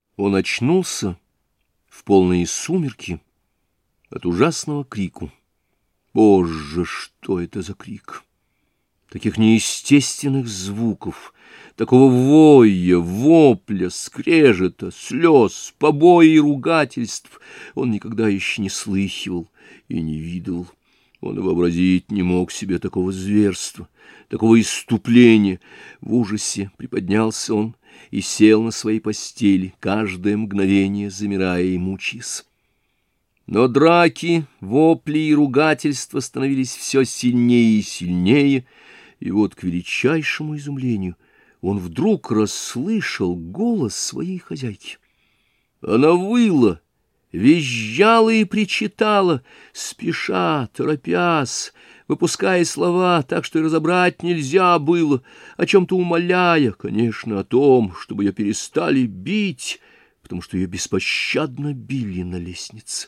Он очнулся в полные сумерки от ужасного крику. Боже, что это за крик! Таких неестественных звуков, такого воя, вопля, скрежета, слез, побои и ругательств он никогда еще не слыхивал и не видел. Он и вообразить не мог себе такого зверства, такого исступления. В ужасе приподнялся он и сел на своей постели, каждое мгновение замирая и мучаясь. Но драки, вопли и ругательства становились все сильнее и сильнее, и вот к величайшему изумлению он вдруг расслышал голос своей хозяйки. Она выла, визжала и причитала, спеша, торопясь, выпуская слова так, что и разобрать нельзя было, о чем-то умоляя, конечно, о том, чтобы ее перестали бить, потому что ее беспощадно били на лестнице.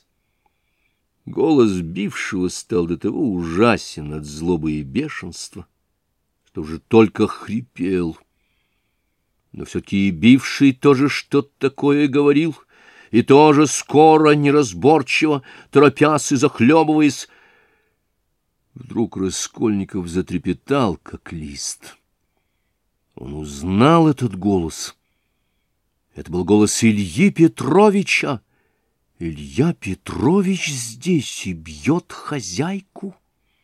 Голос бившего стал до того ужасен от злобы и бешенства, что уже только хрипел. Но все-таки и бивший тоже что-то такое говорил, и тоже скоро, неразборчиво, торопясь и захлебываясь. Вдруг Раскольников затрепетал, как лист. Он узнал этот голос. Это был голос Ильи Петровича. Илья Петрович здесь и бьет хозяйку.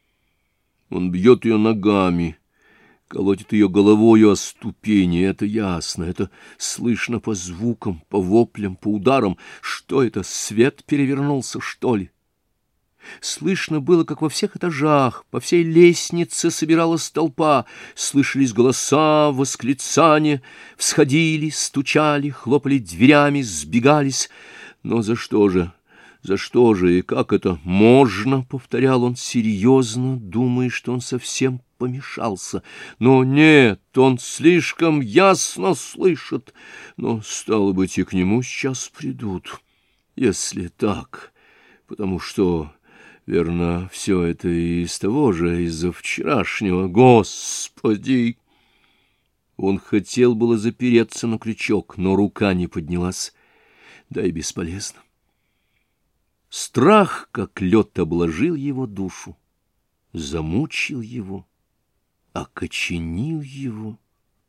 Он бьет ее ногами, колотит ее головою о ступени, это ясно, это слышно по звукам, по воплям, по ударам. Что это, свет перевернулся, что ли? Слышно было, как во всех этажах, по всей лестнице собиралась толпа, слышались голоса, восклицания, всходили, стучали, хлопали дверями, сбегались. Но за что же и как это можно, — повторял он серьезно, думая, что он совсем помешался. Но нет, он слишком ясно слышит, но, стало быть, и к нему сейчас придут, если так, потому что, верно, все это из того же, из-за вчерашнего. Господи! Он хотел было запереться на крючок, но рука не поднялась. Да и бесполезно. Страх, как лед, обложил его душу, замучил его, окоченил его.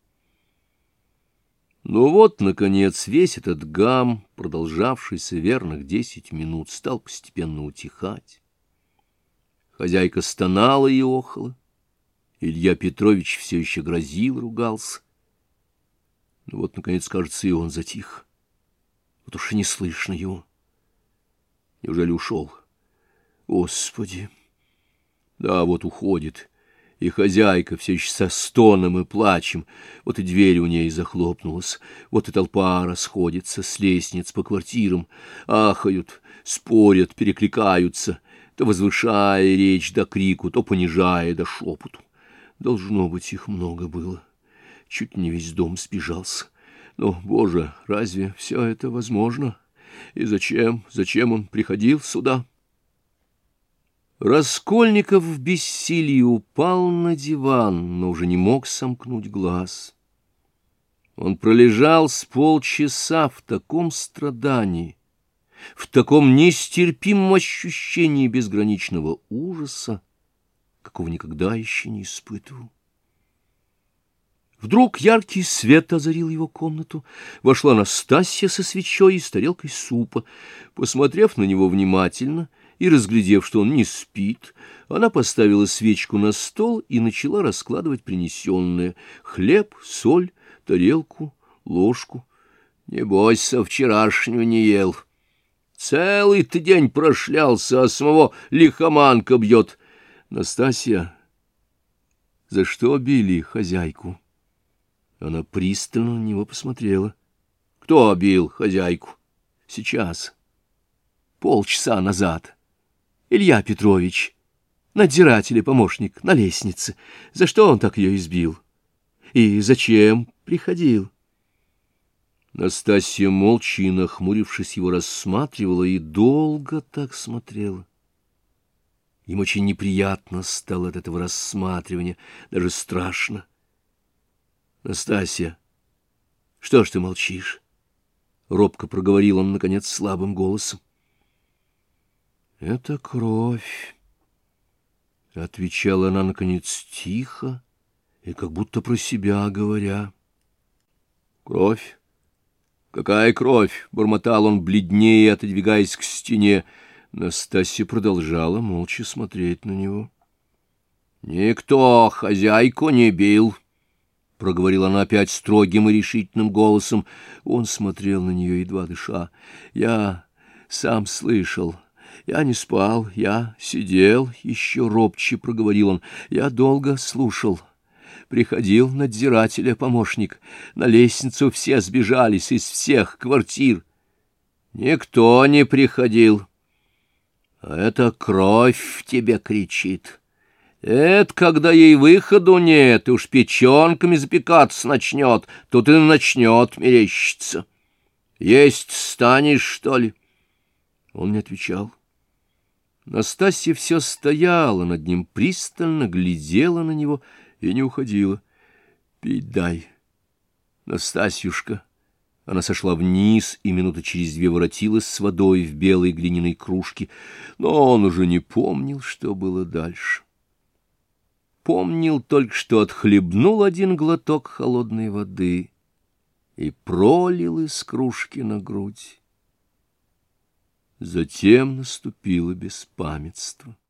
Но вот, наконец, весь этот гам, продолжавшийся верных 10 минут, стал постепенно утихать. Хозяйка стонала и охала. Илья Петрович все еще грозил, ругался. Но вот, наконец, кажется, и он затих. Вот уж и не слышно его. Неужели ушел? Господи! Да, вот уходит. И хозяйка все еще со стоном и плачем. Вот и дверь у ней захлопнулась. Вот и толпа расходится с лестниц по квартирам. Ахают, спорят, перекликаются, то возвышая речь до крику, то понижая до шепоту. Должно быть, их много было. Чуть не весь дом сбежался. Но, Боже, разве все это возможно? И зачем он приходил сюда? Раскольников в бессилии упал на диван, но уже не мог сомкнуть глаз. Он пролежал с полчаса в таком страдании, в таком нестерпимом ощущении безграничного ужаса, какого никогда еще не испытывал. Вдруг яркий свет озарил его комнату. Вошла Настасья со свечой и с тарелкой супа. Посмотрев на него внимательно и разглядев, что он не спит, она поставила свечку на стол и начала раскладывать принесенное: хлеб, соль, тарелку, ложку. Небось, со вчерашнего не ел. Целый ты день прошлялся, а самого лихоманка бьет. Настасья, за что били хозяйку? Она пристально на него посмотрела. Кто бил хозяйку? Сейчас. Полчаса назад. Илья Петрович, надзиратель и помощник, на лестнице. За что он так ее избил? И зачем приходил? Настасья, молча и нахмурившись, его рассматривала и долго так смотрела. Им очень неприятно стало от этого рассматривания, даже страшно. Настасья, что ж ты молчишь? — робко проговорил он, наконец, слабым голосом. — Это кровь, — отвечала она, наконец, тихо и как будто про себя говоря. — Кровь? Какая кровь? — бормотал он, бледнее, отодвигаясь к стене. Настасья продолжала молча смотреть на него. — Никто хозяйку не бил, — проговорила она опять строгим и решительным голосом. Он смотрел на нее, едва дыша. — Я сам слышал. Я не спал, я сидел, — еще робче проговорил он. Я долго слушал. Приходил надзирателя помощник. На лестницу все сбежались из всех квартир. Никто не приходил. А это кровь в тебе кричит. Это когда ей выходу нет, и уж печенками запекаться начнет, тут и начнет мерещиться. Есть станешь, что ли? Он не отвечал. Настасья все стояла над ним, пристально глядела на него и не уходила. — Пить дай, Настасьюшка. Она сошла вниз и минуты через две воротилась с водой в белой глиняной кружке, но он уже не помнил, что было дальше. Помнил только, что отхлебнул один глоток холодной воды и пролил из кружки на грудь. Затем наступило беспамятство.